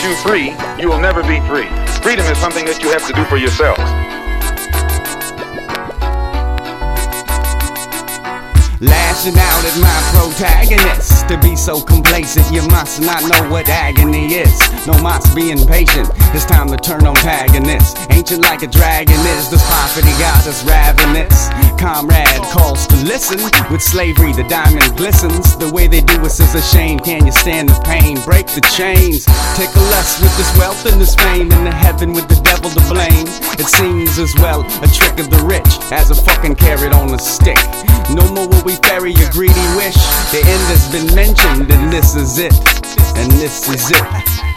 you free, you will never be free. Freedom is something that you have to do for yourself. Lashing out at my protagonist. To be so complacent, you must not know what agony is. No must be impatient, it's time to turn on antagonist. Ancient like a dragon is, this poverty god is ravenous. Comrade calls to listen, with slavery the diamond glistens. The way they do us is a shame, can you stand the pain? Break the chains, tickle us with this wealth and this fame. In the heaven with the devil to blame. It seems as well a trick of the rich as a fucking carrot on a stick. No more will we ferry your greedy wish. The end has been mentioned and this is it. And this is it.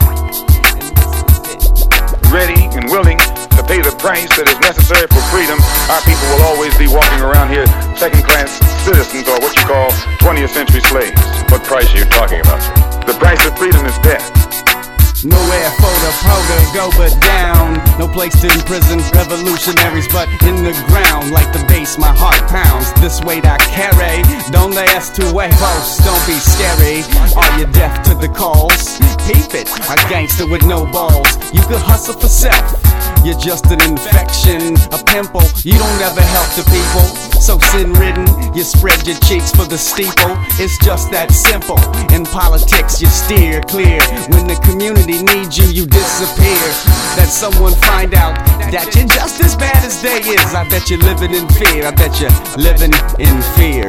Ready and willing to pay the price that is necessary for freedom, our people will always be walking around here second-class citizens, or what you call 20th century slaves. What price are you talking about, sir? The price of freedom is death. Nowhere for the powder go but down. No place to imprison revolutionaries but in the ground. Like the bass my heart pounds. This weight I carry, don't last two huevos, don't be scary. Are you deaf to the calls? Peep it, a gangster with no balls. You could hustle for self, you're just an infection, a pimple. You don't ever help the people. So sin-ridden, you spread your cheeks for the steeple. It's just that simple. In politics you steer clear. When the community needs you, you disappear. That someone find out that you're just as bad as they is. I bet you're living in fear, I bet you're living in fear.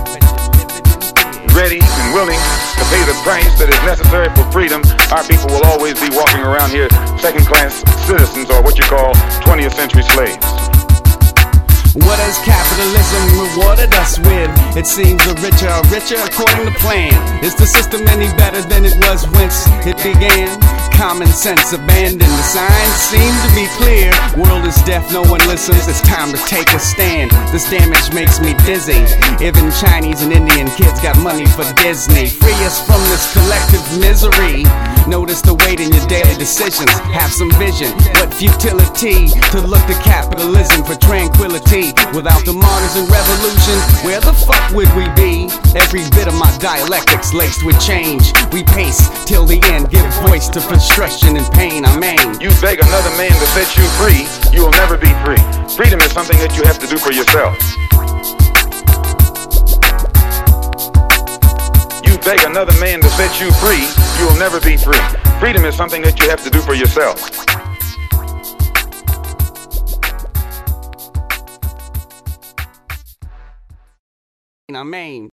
Ready and willing to pay the price that is necessary for freedom, our people will always be walking around here second-class citizens, or what you call 20th century slaves. What has capitalism rewarded us with? It seems the richer are richer according to plan. Is the system any better than it was whence it began? Common sense abandoned, the signs seem to be clear. World is deaf, no one listens, it's time to take a stand. This damage makes me dizzy. Even Chinese and Indian kids got money for Disney. Free us from this collective misery. Notice the weight in your daily decisions. Have some vision, what futility to look to capitalism for tranquility. Without the martyrs and revolution, where the fuck would we be? Every bit of my dialectics laced with change. We pace till the end, give voice to frustration and pain. I mean, you beg another man to set you free, you will never be free. Freedom is something that you have to do for yourself. You beg another man to set you free, you will never be free. Freedom is something that you have to do for yourself. I mean.